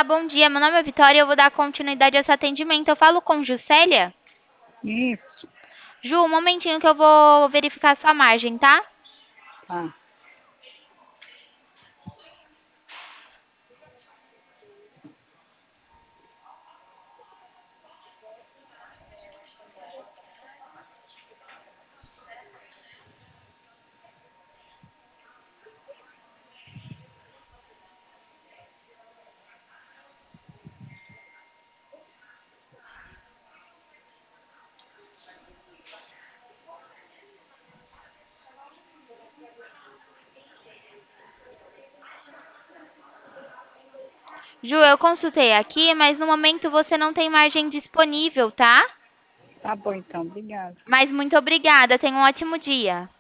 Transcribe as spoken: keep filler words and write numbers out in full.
bom dia. Meu nome é Vitória e eu vou dar continuidade a esse atendimento. Eu falo com Juscelia? Isso, Ju, um momentinho que eu vou verificar a sua margem, tá? tá. Ju, eu consultei aqui, mas no momento você não tem margem disponível, tá? Tá bom então, obrigada. Mas muito obrigada. Tenha um ótimo dia.